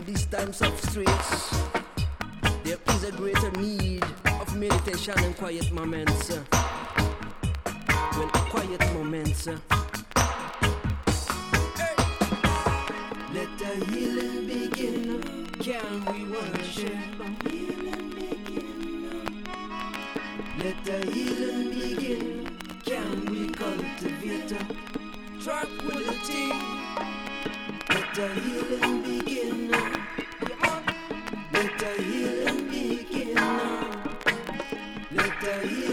these times of stress, there is a greater need of meditation and quiet moments. Well, quiet moments. Let the healing begin. Can we worship? Let the healing begin. Can we cultivate tranquility? Let the healing begin. Let the healing begin. Let the healing